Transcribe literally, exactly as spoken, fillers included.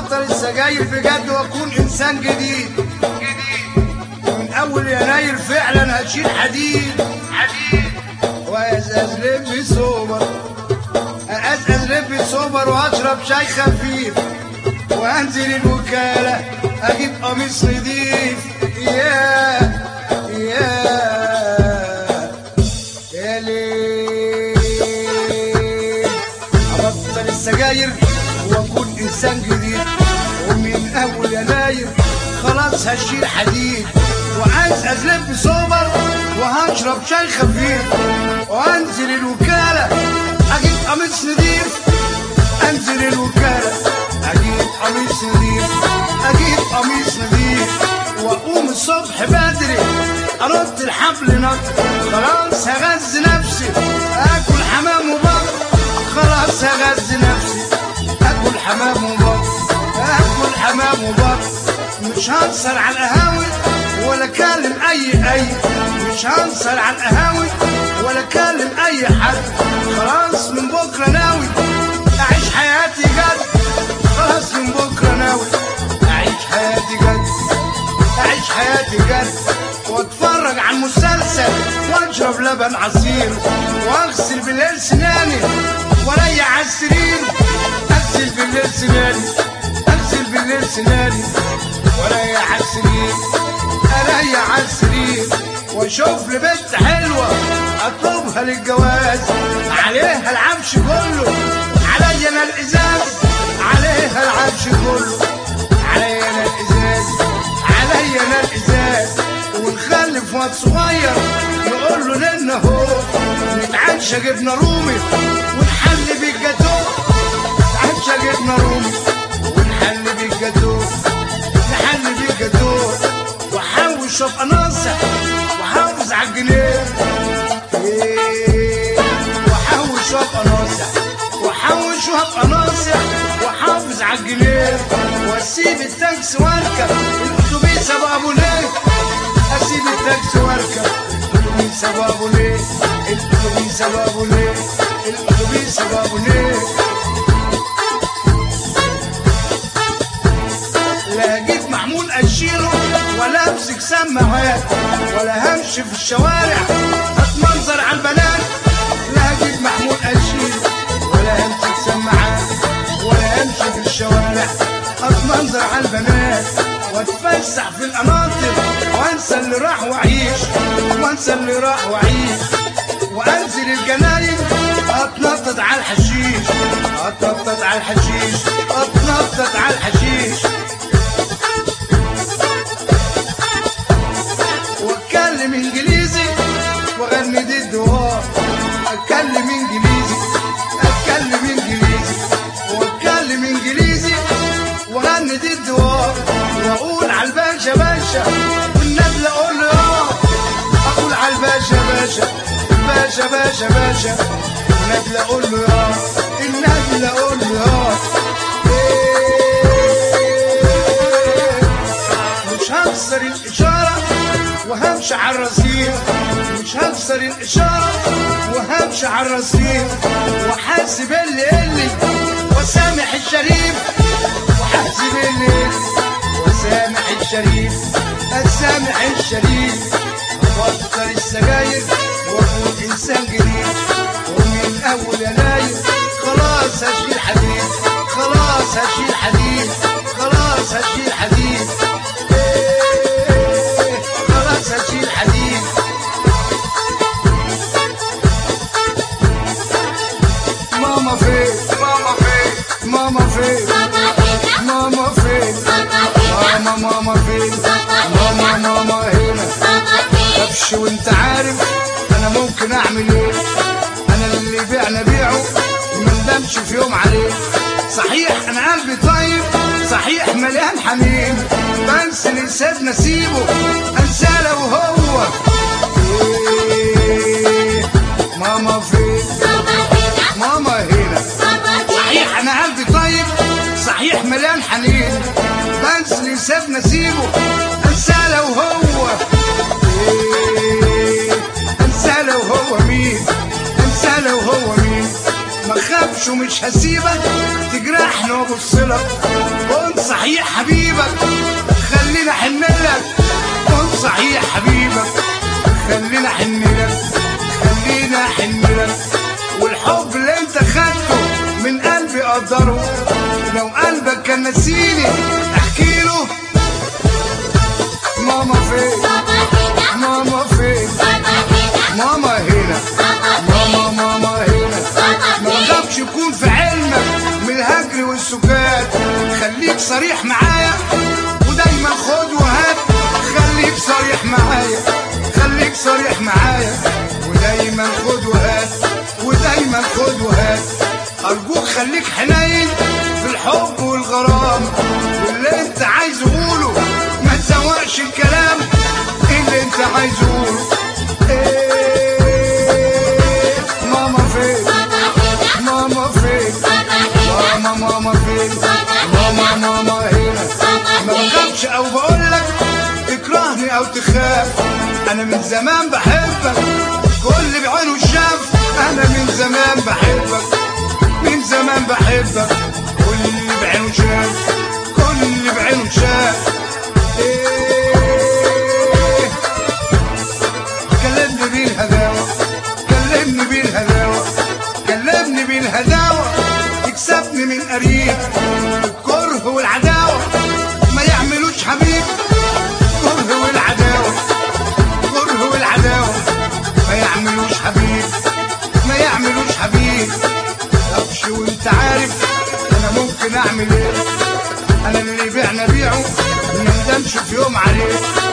ابطل السجاير بجد واكون انسان جديد. من اول يناير فعلا هشيل حديد حديد وازاز لبي سوبر، ازاز لبي سوبر واشرب شاي خفيف وانزل الوكاله اجيب قميص نضيف. يا يا يا ليل ابطل السجاير واكون انسان جديد. ومن اول يناير خلاص هشيل حديد وازاز لبي سوبر وهشرب شاي خفيف وانزل الوكاله اجيب قميص نضيف. انزل الوكاله اجيب قميص نضيف، اجيب قميص نضيف واقوم الصبح بدري ارد الحبل نط. خلاص هغذي نفسي اكل حمام وبط. خلاص هغذي نفسي اكل حمام وبط، اكل حمام وبط. مش هنسر على القهاوي ولا اكلم اي اي مش هنسر على القهاوي ولا اكلم اي حد. خلاص من بكره ناوي اعيش حياتي جد. خلاص من بكره ناوي اعيش حياتي جد، اعيش حياتي جد. واتفرج على المسلسل واشرب لبن عصير واغسل بالليل سناني واريح على السرير. اغسل بالليل سناني، اغسل بالليل سناني واريح على السرير، اريح على السرير. واشوف لي بنت حلوه اطلبها للجواز. عليها العفش كله، عليا انا الازاز. عليها العفش كله، عليا انا الازاز، عليا انا الازاز. ونخلف واد صغير نقول له لنا هو نتعشى جبنه رومي ونحل بالجاتوه. نتعشى جبنه رومي ونحل بالجاتوه، نحل بالجاتوه. واحوش ابقى ناصح واحافظ على الجنيه. واحوش وابقى ناصح واحوش وابقى ناصح واحافظ على الجنيه. واسيب التاكسي واركب الاتوبيس ابو ابو ليه. اسيب التاكسي واركب الاتوبيس ابو ابو ليه، الاتوبيس ابو ابو ليه، الاتوبيس ابو ابو ليه. لا اجيب محمول اشيله ولا امسك سماعات ولا همشي في الشوارع اتمنظر على البنات. لا اجيب محمول اشيله ولا همسك سماعات ولا امشي في الشوارع اتمنظر على البنات. واتفسح في القناطر وانسى اللي راح واعيش، وانسى اللي راح واعيش. وانزل الجناين اتنطط على الحشيش، اتنطط على الحشيش، اتنطط على الحشيش. واتكلم انجليزي واغني دي الدوار. اتكلم انجليزي، اتكلم انجليزي واتكلم انجليزي واغني دي الدوار. واقول على الباشا باشا والنبله اقول له اه. اقول على الباشا باشا، الباشا باشا باشا النبله اقول له اه، النبله اقول له اه. مش هكسر الاشاره وهمشي على الرصيف، مش هكسر الاشاره وهمشي على الرصيف. وحاسب اللي اللي وسامح الشريف، وحاسب اللي وسامح الشريف، السامح الشريف. وابطل السجاير واكون انسان جديد. ومن اول يناير خلاص هشيل حديد، خلاص هشيل حديد، خلاص هشيل حديد. خلاص هشيل حديد. ماما فين؟ ماما فين؟ ماما فين؟ ماما فين؟ ماما ماما فين؟ ماما ماما هنا. كبش وانت عارف انا ممكن اعمل ايه. انا اللي بيعنا بيعه مندمش في يوم عليه. صحيح انا قلبي طيب، صحيح مليان حنين. بنسى اللي سيبنا سيبه انسى لو هو إيه. ماما فين؟ ماما هنا. صحيح انا قلبي طيب، صحيح مليان حنين. بنسى اللي سيبنا سيبه انسى لو هو إيه. انسى لو هو مين، انسى لو هو مين. ما خافش ومش هسيبك تجرحني وابصلك وانسى صحيح حبيبك خلينا حنلك، كن صحيح حبيبك خلينا حنلك، خلينا حنلك. والحب اللي انت خدته من قلبي قدره، لو قلبك كان نسيني احكي له. ماما فين ماما فين ماما هنا ماما ماما هنا. ما غابش يكون في علمك من الهجر والسكات، خليك صريح معايا ودايما خد وهات. خليك صريح معايا خليك صريح معايا ودايما خد وهات ودايما خد وهات. ارجوك خليك حنين في الحب والغرام، واللي انت عايز قوله ما تسوقش الكلام اللي انت عايز قوله. ايه ماما فين ماما فين ماما ماما فين ماما ماما هنا. ما بخافش او بقولك تكرهني او تخاف، انا من زمان بحبك كل بعينه شاف. انا من زمان بحبك من زمان بحبك كل بعينه شاف كل بعينه شاف. ايه كلمني بالهداوة كلمني بالهداوة كلمني بالهداوة تكسبني من قريب. الكره والعداوة ما يعملوش حبيب، الكره والعداوة الكره والعداوة ما يعملوش حبيب ما يعملوش حبيب. طبش وانت عارف انا ممكن اعمل ايه، انا اللي بيعنا بيعه ما ندمش في يوم عليه.